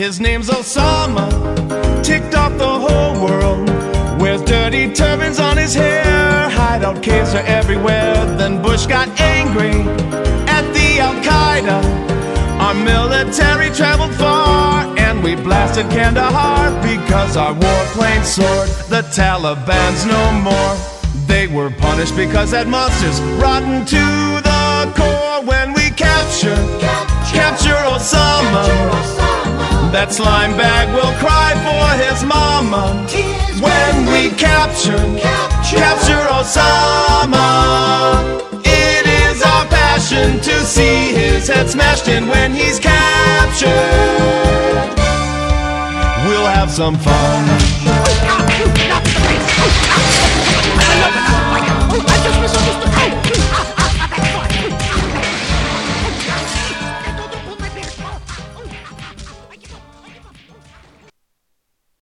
His name's Osama, ticked off the whole world. Wears dirty turbans on his hair, hideout caves are everywhere. Then Bush got angry at the Al-Qaeda. Our military traveled far, and we blasted Kandahar because our warplane soared. The Taliban's no more. They were punished because that monster's rotten to the core. When we capture Osama, that slime bag will cry for his mama. When we capture Osama, it is our passion to see his head smashed in when he's captured. We'll have some fun.